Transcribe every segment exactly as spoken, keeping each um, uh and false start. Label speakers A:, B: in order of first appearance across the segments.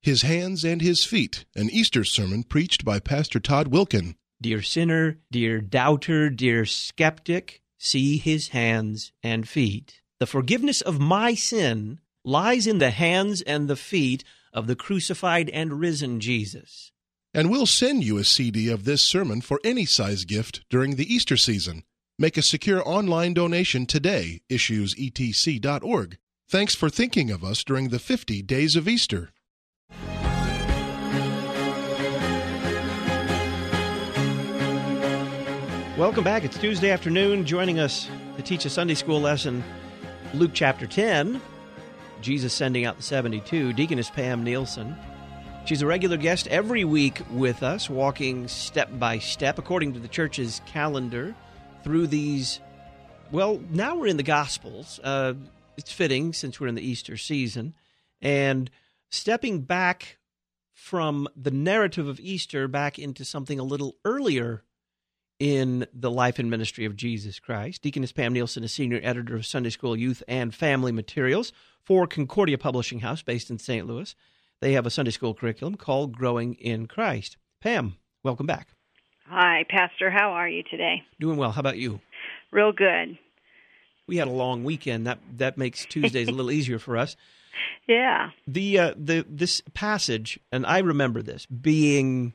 A: His Hands and His Feet, an Easter sermon preached by Pastor Todd Wilkin.
B: Dear sinner, dear doubter, dear skeptic, see His hands and feet. The forgiveness of my sin lies in the hands and the feet of the crucified and risen Jesus.
A: And we'll send you a C D of this sermon for any size gift during the Easter season. Make a secure online donation today, issues e t c dot org. Thanks for thinking of us during the fifty days of Easter.
B: Welcome back. It's Tuesday afternoon. Joining us to teach a Sunday school lesson, Luke chapter ten, Jesus sending out the seventy-two, Deaconess Pam Nielsen. She's a regular guest every week with us, walking step by step, according to the church's calendar, through these, well, now we're in the Gospels. Uh, it's fitting since we're in the Easter season. And stepping back from the narrative of Easter back into something a little earlier in the life and ministry of Jesus Christ. Deaconess Pam Nielsen is senior editor of Sunday School Youth and Family Materials for Concordia Publishing House, based in Saint Louis. They have a Sunday school curriculum called Growing in Christ. Pam, welcome back.
C: Hi, Pastor. How are you today?
B: Doing well. How about you?
C: Real good.
B: We had a long weekend. That that makes Tuesdays a little easier for us.
C: Yeah.
B: The uh, the this passage, and I remember this being,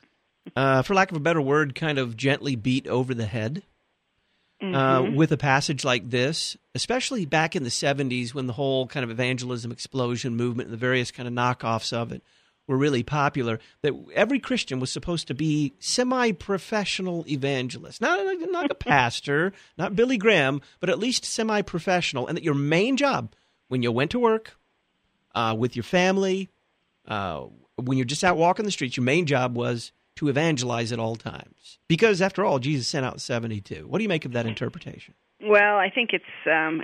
B: uh, for lack of a better word, kind of gently beat over the head.
C: Mm-hmm.
B: Uh, with a passage like this, especially back in the seventies when the whole kind of evangelism explosion movement and the various kind of knockoffs of it were really popular, that every Christian was supposed to be semi-professional evangelist. Not, not a pastor, not Billy Graham, but at least semi-professional, and that your main job when you went to work, uh, with your family, uh, when you're just out walking the streets, your main job was to evangelize at all times. Because, after all, Jesus sent out seventy-two. What do you make of that interpretation?
C: Well, I think it's um,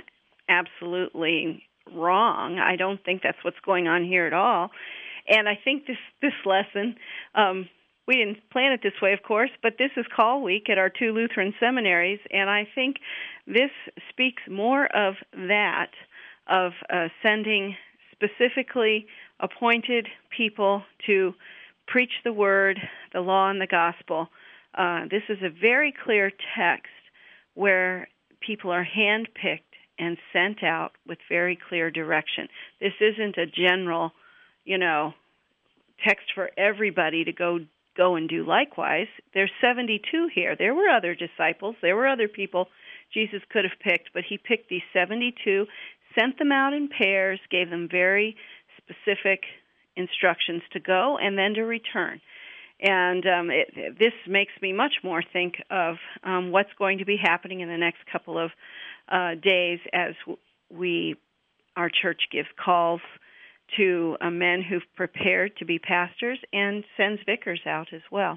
C: absolutely wrong. I don't think that's what's going on here at all. And I think this, this lesson, um, we didn't plan it this way, of course, but this is Call Week at our two Lutheran seminaries, and I think this speaks more of that, of uh, sending specifically appointed people to preach the word, the law, and the gospel. Uh, this is a very clear text where people are handpicked and sent out with very clear direction. This isn't a general, you know, text for everybody to go go and do likewise. There's seventy-two here. There were other disciples. There were other people Jesus could have picked, but he picked these seventy-two, sent them out in pairs, gave them very specific instructions to go and then to return. And um, it, this makes me much more think of um, what's going to be happening in the next couple of uh, days as we, our church gives calls to uh, men who've prepared to be pastors and sends vicars out as well.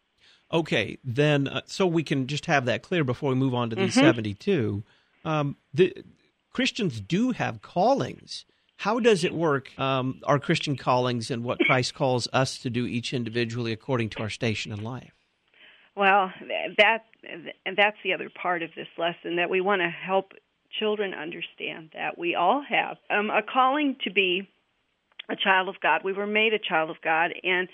B: Okay, then, uh, so we can just have that clear before we move on to these
C: mm-hmm.
B: seventy-two. Um, the Christians do have callings. How does it work, um, our Christian callings and what Christ calls us to do each individually according to our station in life?
C: Well, that and that's the other part of this lesson, that we want to help children understand that we all have um, a calling to be a child of God. We were made a child of God, and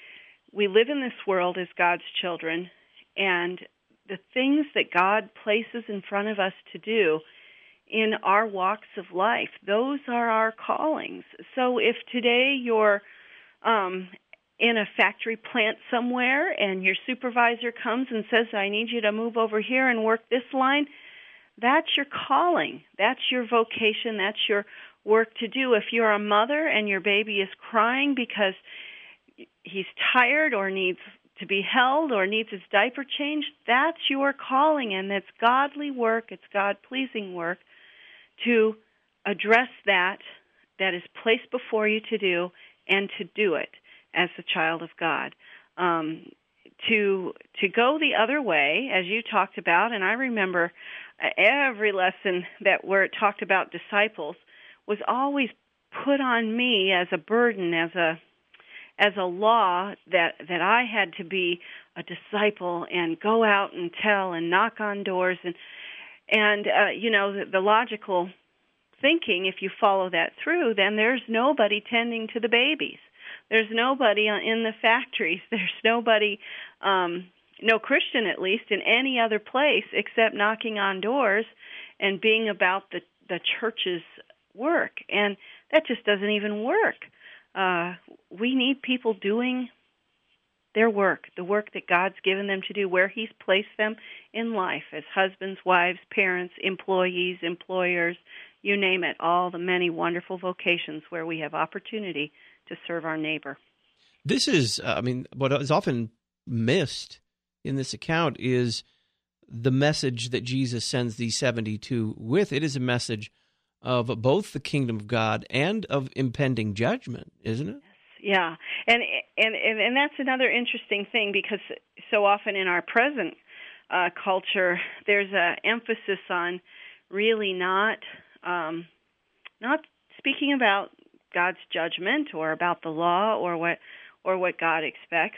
C: we live in this world as God's children, and the things that God places in front of us to do in our walks of life, those are our callings. So if today you're um, in a factory plant somewhere and your supervisor comes and says, I need you to move over here and work this line, that's your calling. That's your vocation. That's your work to do. If you're a mother and your baby is crying because he's tired or needs to be held or needs his diaper changed, that's your calling, and it's godly work, it's God-pleasing work to address that that is placed before you to do and to do it as the child of God. Um, to to go the other way, as you talked about, and I remember every lesson that where it talked about disciples was always put on me as a burden, as a as a law that that I had to be a disciple and go out and tell and knock on doors and and uh, you know the, the logical thinking, if you follow that through, then there's nobody tending to the babies. There's nobody in the factories. There's nobody, um, no Christian at least, in any other place except knocking on doors and being about the, the church's work. And that just doesn't even work. Uh, we need people doing their work, the work that God's given them to do, where He's placed them in life as husbands, wives, parents, employees, employers, you name it, all the many wonderful vocations where we have opportunity to serve our neighbor.
B: This is, uh, I mean, what is often missed in this account is the message that Jesus sends these seventy-two with. It is a message of both the kingdom of God and of impending judgment, isn't it?
C: Yeah, and and and, and that's another interesting thing, because so often in our present uh, culture, there's an emphasis on really not um, not speaking about God's judgment or about the law or what or what God expects,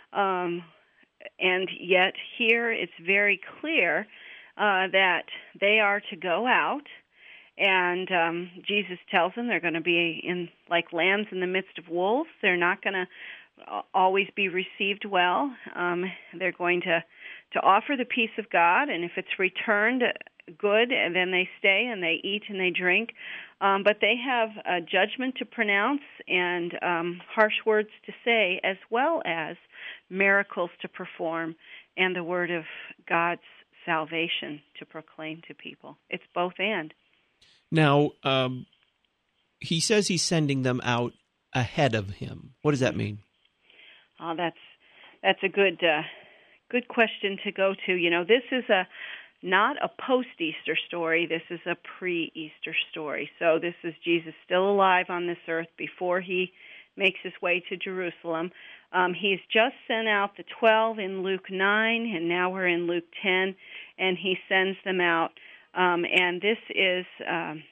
C: um, and yet here it's very clear uh, that they are to go out. And um, Jesus tells them they're going to be in like lambs in the midst of wolves. They're not going to always be received well. Um, they're going to, to offer the peace of God, and if it's returned, good, and then they stay and they eat and they drink. Um, but they have a judgment to pronounce and um, harsh words to say, as well as miracles to perform and the word of God's salvation to proclaim to people. It's both and.
B: Now, um, he says he's sending them out ahead of him. What does that mean?
C: Oh, that's that's a good uh, good question to go to. You know, this is a not a post-Easter story. This is a pre-Easter story. So this is Jesus still alive on this earth before he makes his way to Jerusalem. Um, he's just sent out the twelve in Luke nine, and now we're in Luke ten, and he sends them out. Um, and this is um,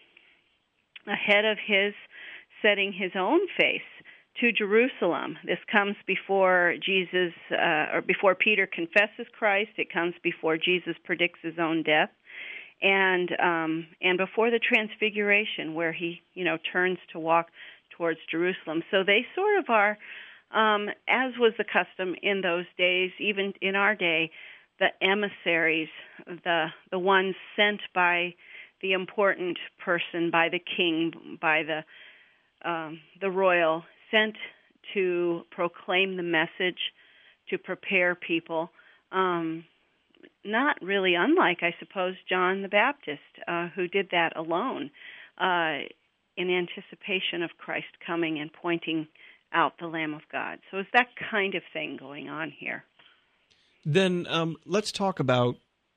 C: ahead of his setting his own face to Jerusalem. This comes before Jesus, uh, or before Peter confesses Christ. It comes before Jesus predicts his own death, and um, and before the Transfiguration, where he, you know, turns to walk towards Jerusalem. So they sort of are, um, as was the custom in those days, even in our day, the emissaries, the the ones sent by the important person, by the king, by the um, the royal, sent to proclaim the message, to prepare people. Um, not really unlike, I suppose, John the Baptist, uh, who did that alone uh, in anticipation of Christ coming and pointing out the Lamb of God. So it's that kind of thing going on here.
B: Then um, let's talk about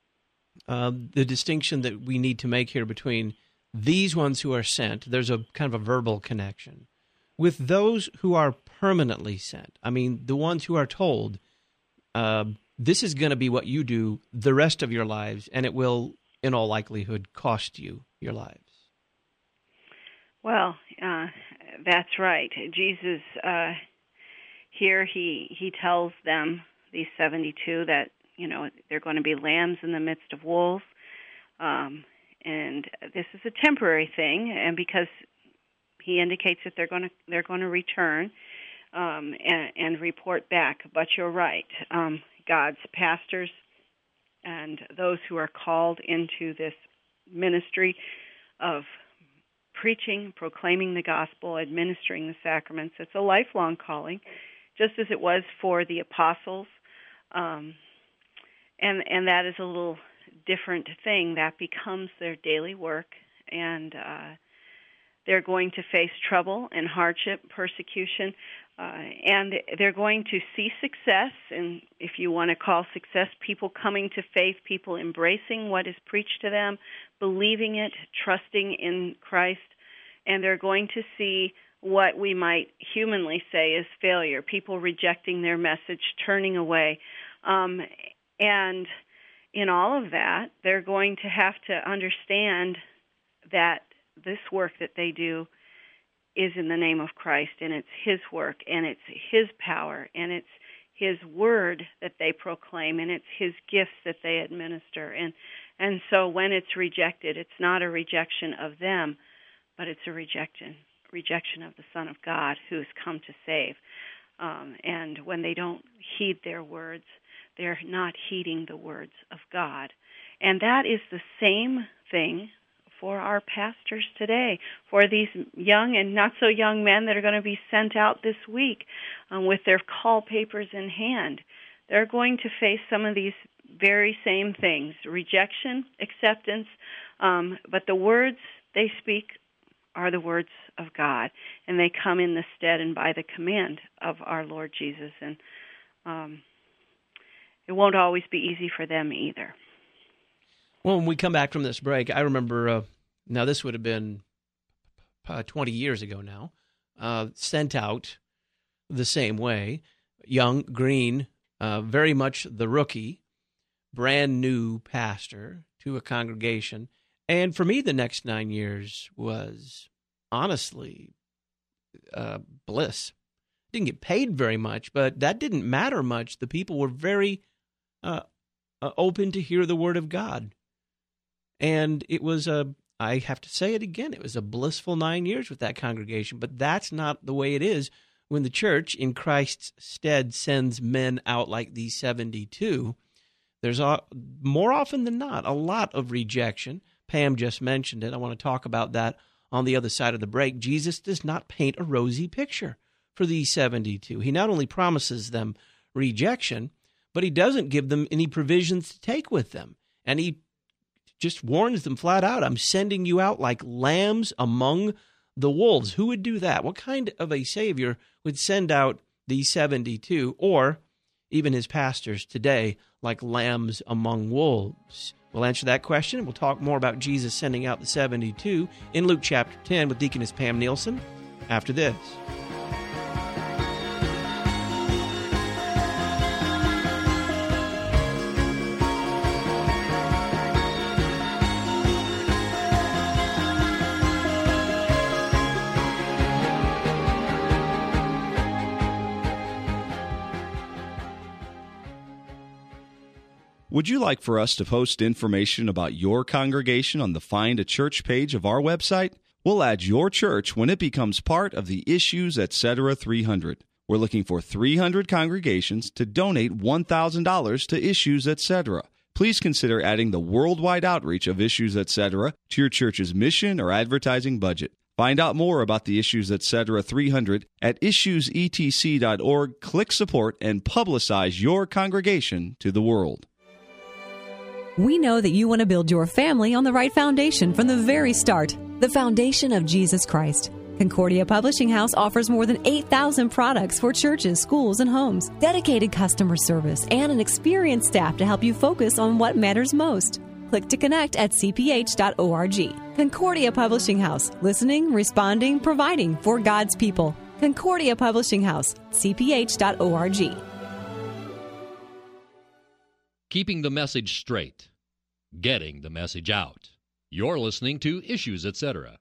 B: uh, the distinction that we need to make here between these ones who are sent. There's a kind of a verbal connection with those who are permanently sent. I mean, the ones who are told, uh, this is going to be what you do the rest of your lives, and it will, in all likelihood, cost you your lives.
C: Well, uh, that's right. Jesus, uh, here he he tells them, these seventy-two, that, you know, they're going to be lambs in the midst of wolves. Um, and this is a temporary thing, and because he indicates that they're going to they're going to return um, and, and report back. But you're right. Um, God's pastors and those who are called into this ministry of preaching, proclaiming the gospel, administering the sacraments, it's a lifelong calling, just as it was for the apostles. Um, and and that is a little different thing. That becomes their daily work, and uh, they're going to face trouble and hardship, persecution, uh, and they're going to see success, and if you want to call success, people coming to faith, people embracing what is preached to them, believing it, trusting in Christ, and they're going to see what we might humanly say is failure, people rejecting their message, turning away. Um, and in all of that, they're going to have to understand that this work that they do is in the name of Christ, and it's His work, and it's His power, and it's His word that they proclaim, and it's His gifts that they administer. And, and so when it's rejected, it's not a rejection of them, but it's a rejection rejection of the Son of God who's come to save. Um, and when they don't heed their words, they're not heeding the words of God. And that is the same thing for our pastors today, for these young and not so young men that are going to be sent out this week um, with their call papers in hand. They're going to face some of these very same things, rejection, acceptance, um, but the words they speak are the words of God, and they come in the stead and by the command of our Lord Jesus, and um, it won't always be easy for them either.
B: Well, when we come back from this break, I remember, uh, now this would have been uh, twenty years ago now, uh, sent out the same way, young, green, uh, very much the rookie, brand new pastor to a congregation. And for me, the next nine years was honestly uh, bliss. Didn't get paid very much, but that didn't matter much. The people were very uh, uh, open to hear the word of God. And it was a, I have to say it again, it was a blissful nine years with that congregation. But that's not the way it is when the church in Christ's stead sends men out like these seventy-two. There's a, more often than not a lot of rejection. Pam just mentioned it. I want to talk about that on the other side of the break. Jesus does not paint a rosy picture for these seventy-two. He not only promises them rejection, but he doesn't give them any provisions to take with them. And he just warns them flat out, I'm sending you out like lambs among the wolves. Who would do that? What kind of a Savior would send out these seventy-two, or even his pastors today, like lambs among wolves? We'll answer that question. We'll talk more about Jesus sending out the seventy-two in Luke chapter ten with Deaconess Pam Nielsen after this.
D: Would you like for us to post information about your congregation on the Find a Church page of our website? We'll add your church when it becomes part of the Issues Etc. three hundred. We're looking for three hundred congregations to donate one thousand dollars to Issues Etc. Please consider adding the worldwide outreach of Issues Etc. to your church's mission or advertising budget. Find out more about the Issues Etc. three hundred at issues e t c dot org. Click support and publicize your congregation to the world.
E: We know that you want to build your family on the right foundation from the very start, the foundation of Jesus Christ. Concordia Publishing House offers more than eight thousand products for churches, schools, and homes, dedicated customer service, and an experienced staff to help you focus on what matters most. Click to connect at c p h dot org. Concordia Publishing House, listening, responding, providing for God's people. Concordia Publishing House, c p h dot org.
F: Keeping the message straight, getting the message out. You're listening to Issues Etc.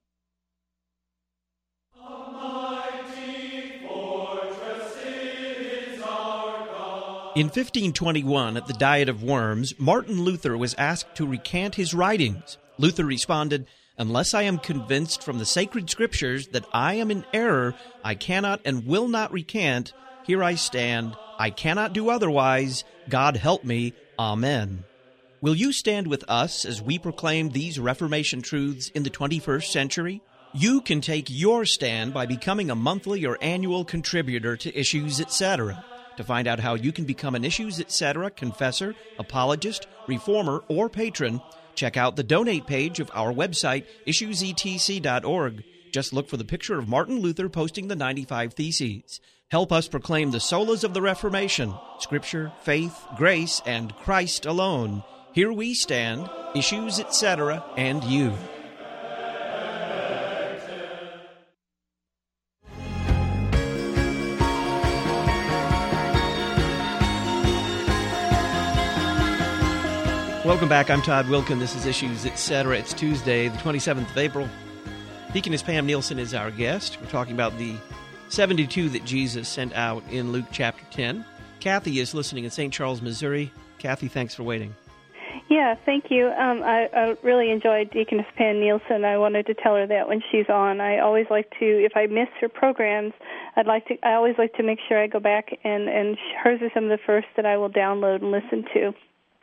B: In fifteen twenty-one, at the Diet of Worms, Martin Luther was asked to recant his writings. Luther responded, "Unless I am convinced from the sacred scriptures that I am in error, I cannot and will not recant. Here I stand. I cannot do otherwise. God help me. Amen." Will you stand with us as we proclaim these Reformation truths in the twenty-first century? You can take your stand by becoming a monthly or annual contributor to Issues Etc. To find out how you can become an Issues Etc. confessor, apologist, reformer, or patron, check out the donate page of our website, issues e t c dot org. Just look for the picture of Martin Luther posting the ninety-five Theses. Help us proclaim the solas of the Reformation, Scripture, faith, grace, and Christ alone. Here we stand, Issues Etc., and you. Welcome back. I'm Todd Wilkin. This is Issues Etc. It's Tuesday, the twenty-seventh of April. Deaconess Pam Nielsen is our guest. We're talking about the seventy-two that Jesus sent out in Luke chapter ten. Kathy is listening in Saint Charles, Missouri. Kathy, thanks for waiting.
G: Yeah, thank you. Um, I, I really enjoyed Deaconess Pam Nielsen. I wanted to tell her that when she's on. I always like to, if I miss her programs, I'd like to. I always like to make sure I go back and and hers are some of the first that I will download and listen to.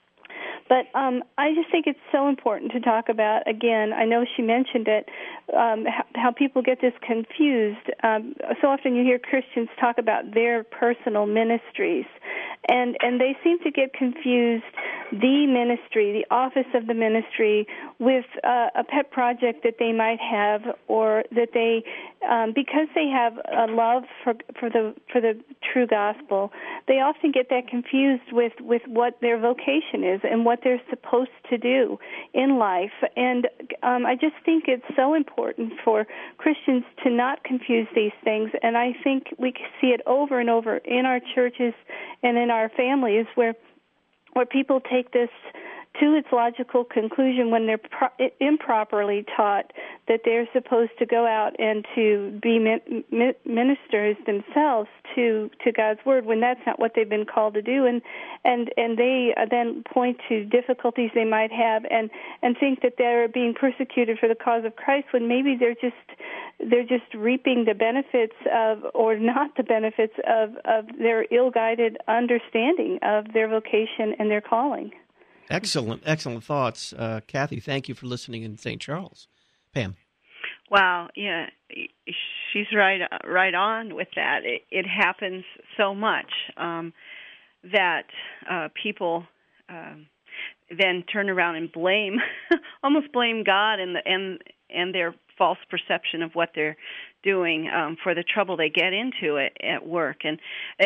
G: But um, I just think it's so important to talk about, again, I know she mentioned it, um, how, how people get this confused. Um, so often you hear Christians talk about their personal ministries, and, and they seem to get confused, the ministry, the office of the ministry, with uh, a pet project that they might have, or that they, um, because they have a love for, for the for the true gospel, they often get that confused with, with what their vocation is and what they're supposed to do in life. And um, I just think it's so important for Christians to not confuse these things. And I think we see it over and over in our churches and in our families where where people take this to its logical conclusion when they're pro- improperly taught that they're supposed to go out and to be min- min- ministers themselves to, to God's Word, when that's not what they've been called to do. And and, and they then point to difficulties they might have and, and think that they're being persecuted for the cause of Christ, when maybe they're just they're just reaping the benefits of, or not the benefits of, of their ill-guided understanding of their vocation and their calling.
B: Excellent, excellent thoughts. Uh, Kathy, thank you for listening in Saint Charles. Pam.
C: Wow, yeah, she's right right on with that. It, it happens so much um, that uh, people um, then turn around and blame, almost blame God and the, and and their false perception of what they're doing um, for the trouble they get into at, at work. And, uh,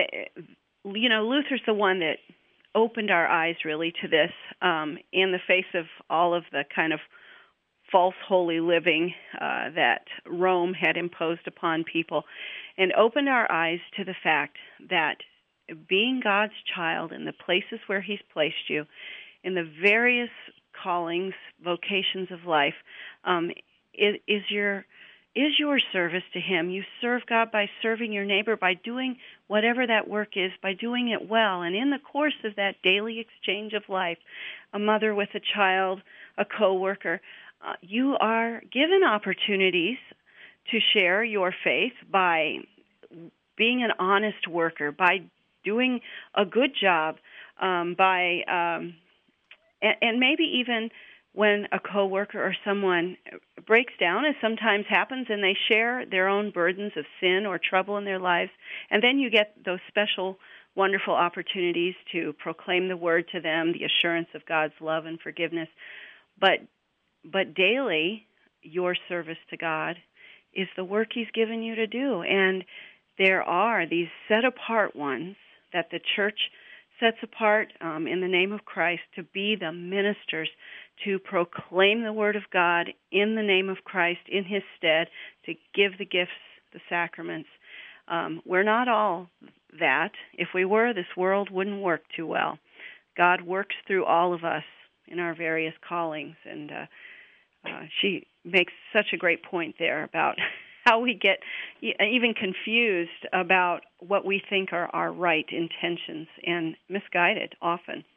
C: you know, Luther's the one that opened our eyes really to this um, in the face of all of the kind of false holy living uh, that Rome had imposed upon people, and opened our eyes to the fact that being God's child in the places where He's placed you, in the various callings, vocations of life, um, is, is your is your service to Him. You serve God by serving your neighbor, by doing whatever that work is, by doing it well. And in the course of that daily exchange of life, a mother with a child, a coworker, uh, you are given opportunities to share your faith by being an honest worker, by doing a good job, um, by um, and, and maybe even when a coworker or someone breaks down, as sometimes happens, and they share their own burdens of sin or trouble in their lives, and then you get those special, wonderful opportunities to proclaim the word to them, the assurance of God's love and forgiveness. But but daily, your service to God is the work He's given you to do. And there are these set-apart ones that the church sets apart um, in the name of Christ to be the ministers, to proclaim the Word of God in the name of Christ, in His stead, to give the gifts, the sacraments. Um, we're not all that. If we were, this world wouldn't work too well. God works through all of us in our various callings, and uh, uh, she makes such a great point there about how we get even confused about what we think are our right intentions, and misguided often.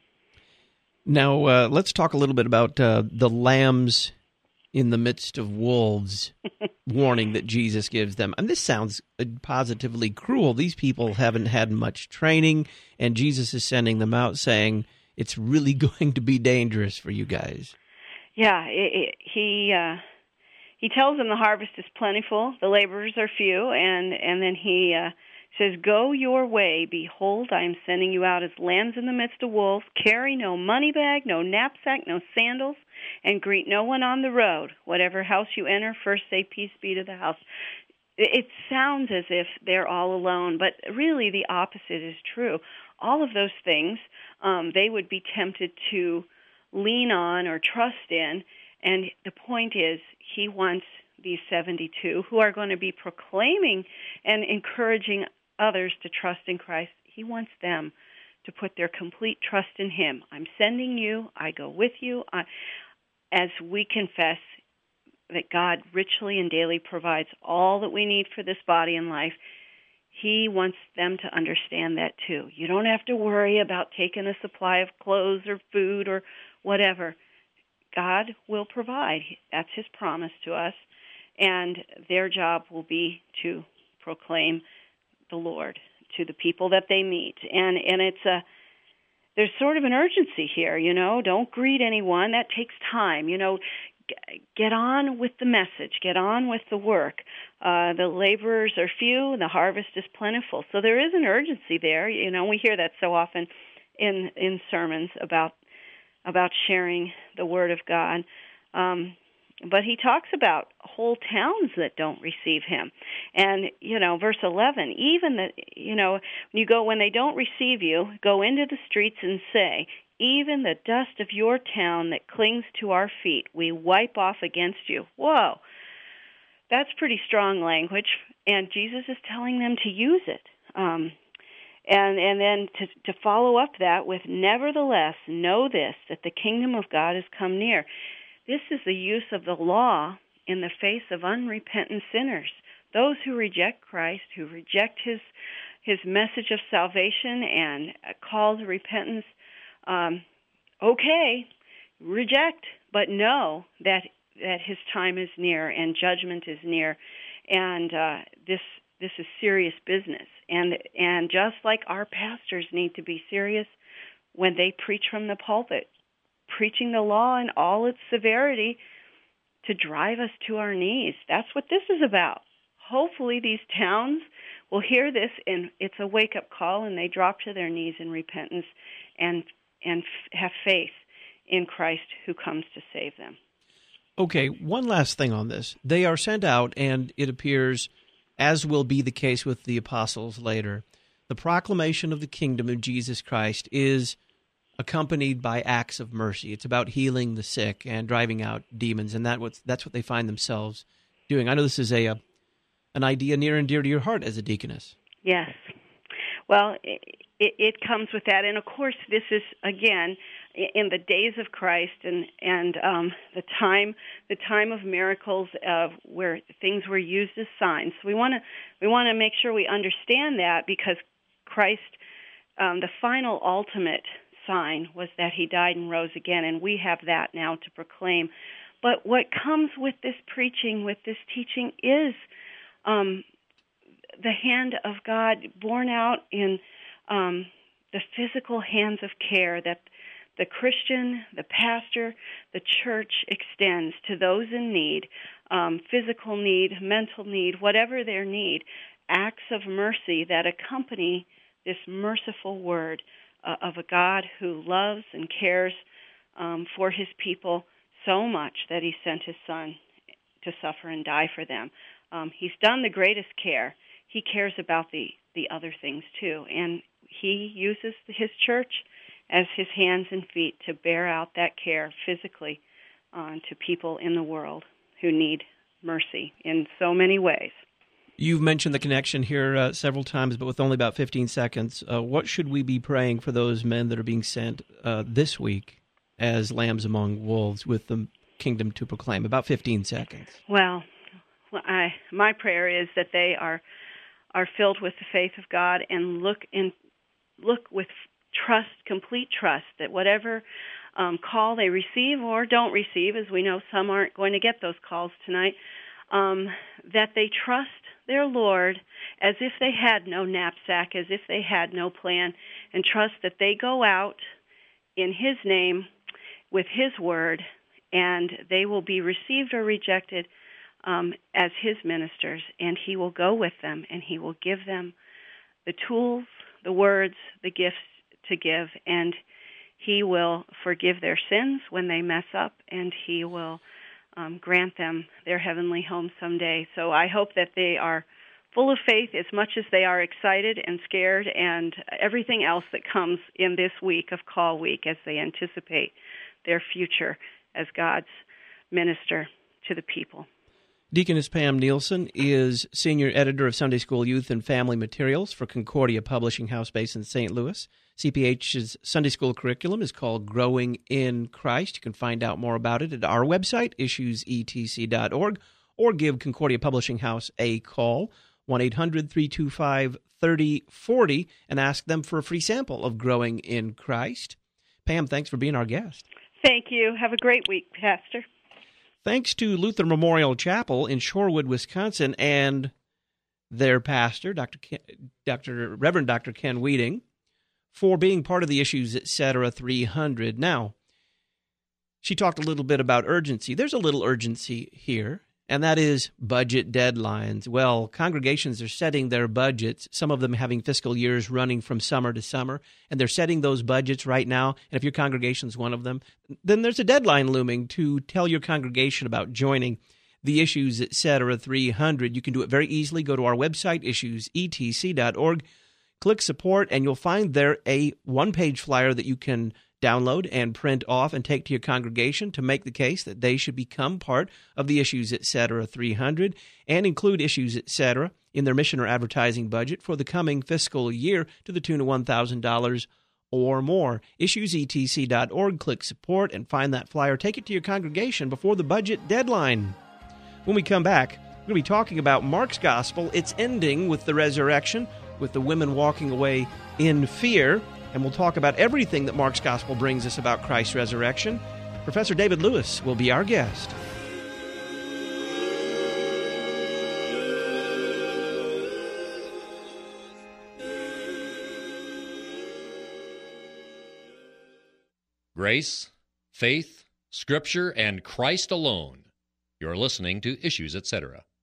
B: Now, uh, let's talk a little bit about uh, the lambs in the midst of wolves warning that Jesus gives them. And this sounds positively cruel. These people haven't had much training, and Jesus is sending them out saying, it's really going to be dangerous for you guys.
C: Yeah, it, it, he uh, he tells them the harvest is plentiful, the laborers are few, and, and then he uh, says, go your way, behold, I am sending you out as lambs in the midst of wolves. Carry no money bag, no knapsack, no sandals, and greet no one on the road. Whatever house you enter, first say, peace be to the house. It sounds as if they're all alone, but really the opposite is true. All of those things um, they would be tempted to lean on or trust in, and the point is he wants these seventy-two who are going to be proclaiming and encouraging others to trust in Christ. He wants them to put their complete trust in Him. I'm sending you. I go with you. I, as we confess that God richly and daily provides all that we need for this body and life, He wants them to understand that too. You don't have to worry about taking a supply of clothes or food or whatever, God will provide. That's his promise to us, and their job will be to proclaim the Lord to the people that they meet. And and it's a there's sort of an urgency here, you know. Don't greet anyone. That takes time, you know. G- get on with the message. Get on with the work. Uh, the laborers are few, and the harvest is plentiful. So there is an urgency there. You know, we hear that so often in in sermons about about sharing the Word of God. Um, but he talks about whole towns that don't receive him. And, you know, verse eleven, even the, you know, when you go, when they don't receive you, go into the streets and say, even the dust of your town that clings to our feet, we wipe off against you. Whoa, that's pretty strong language. And Jesus is telling them to use it. Um, and and then to, to follow up that with, nevertheless, know this, that the kingdom of God has come near. This is the use of the law in the face of unrepentant sinners, those who reject Christ, who reject his his message of salvation and a call to repentance. Um, okay, reject, but know that that his time is near and judgment is near, and uh, this this is serious business. And and just like our pastors need to be serious when they preach from the pulpit, preaching the law in all its severity to drive us to our knees. That's what this is about. Hopefully these towns will hear this, and it's a wake-up call, and they drop to their knees in repentance and and f- have faith in Christ who comes to save them.
B: Okay, one last thing on this. They are sent out, and it appears, as will be the case with the apostles later, the proclamation of the kingdom of Jesus Christ is accompanied by acts of mercy. It's about healing the sick and driving out demons, and that what's, that's what they find themselves doing. I know this is a, a an idea near and dear to your heart as a deaconess.
C: Yes. Well, it, it comes with that, and of course, this is again in the days of Christ and and um, the time the time of miracles, of where things were used as signs. So we want to we want to make sure we understand that, because Christ, um, the final ultimate sign was that he died and rose again, and we have that now to proclaim. But what comes with this preaching, with this teaching, is um, the hand of God borne out in um, the physical hands of care that the Christian, the pastor, the church extends to those in need, um, physical need, mental need, whatever their need, acts of mercy that accompany this merciful word uh, of a God who loves and cares um, for his people so much that he sent his son to suffer and die for them. Um, he's done the greatest care. He cares about the, the other things too, and he uses his church as his hands and feet to bear out that care physically uh, to people in the world who need mercy in so many ways.
B: You've mentioned the connection here uh, several times, but with only about fifteen seconds, uh, what should we be praying for those men that are being sent uh, this week as lambs among wolves with the kingdom to proclaim? About fifteen seconds.
C: Well, I, my prayer is that they are are filled with the faith of God and look in look with trust, complete trust, that whatever um, call they receive or don't receive, as we know some aren't going to get those calls tonight, um, that they trust their Lord as if they had no knapsack, as if they had no plan, and trust that they go out in his name with his word, and they will be received or rejected um, as his ministers, and he will go with them, and he will give them the tools, the words, the gifts to give, and he will forgive their sins when they mess up, and he will um, grant them their heavenly home someday. So I hope that they are full of faith as much as they are excited and scared and everything else that comes in this week of Call Week as they anticipate their future as God's minister to the people.
B: Deaconess Pam Nielsen is Senior Editor of Sunday School Youth and Family Materials for Concordia Publishing House based in Saint Louis. C P H's Sunday School curriculum is called Growing in Christ. You can find out more about it at our website, issues e t c dot org, or give Concordia Publishing House a call, one eight hundred three two five three oh four oh, and ask them for a free sample of Growing in Christ. Pam, thanks for being our guest.
C: Thank you. Have a great week, Pastor.
B: Thanks to Luther Memorial Chapel in Shorewood, Wisconsin, and their pastor, Doctor Ken, Doctor Reverend Doctor Ken Weeding, for being part of the Issues Etc. three hundred. Now, she talked a little bit about urgency. There's a little urgency here, and that is budget deadlines. Well, congregations are setting their budgets, some of them having fiscal years running from summer to summer, and they're setting those budgets right now. And if your congregation is one of them, then there's a deadline looming to tell your congregation about joining the Issues Etc. three hundred. You can do it very easily. Go to our website, issues e t c dot org, click support, and you'll find there a one-page flyer that you can download and print off and take to your congregation to make the case that they should become part of the Issues Etc. three hundred and include Issues Etc. in their mission or advertising budget for the coming fiscal year to the tune of one thousand dollars or more. issues e t c dot org, click support, and find that flyer. Take it to your congregation before the budget deadline. When we come back, we're going to be talking about Mark's Gospel. It's ending with the resurrection, with the women walking away in fear. And we'll talk about everything that Mark's Gospel brings us about Christ's resurrection. Professor David Lewis will be our guest.
F: Grace, faith, Scripture, and Christ alone. You're listening to Issues Etc.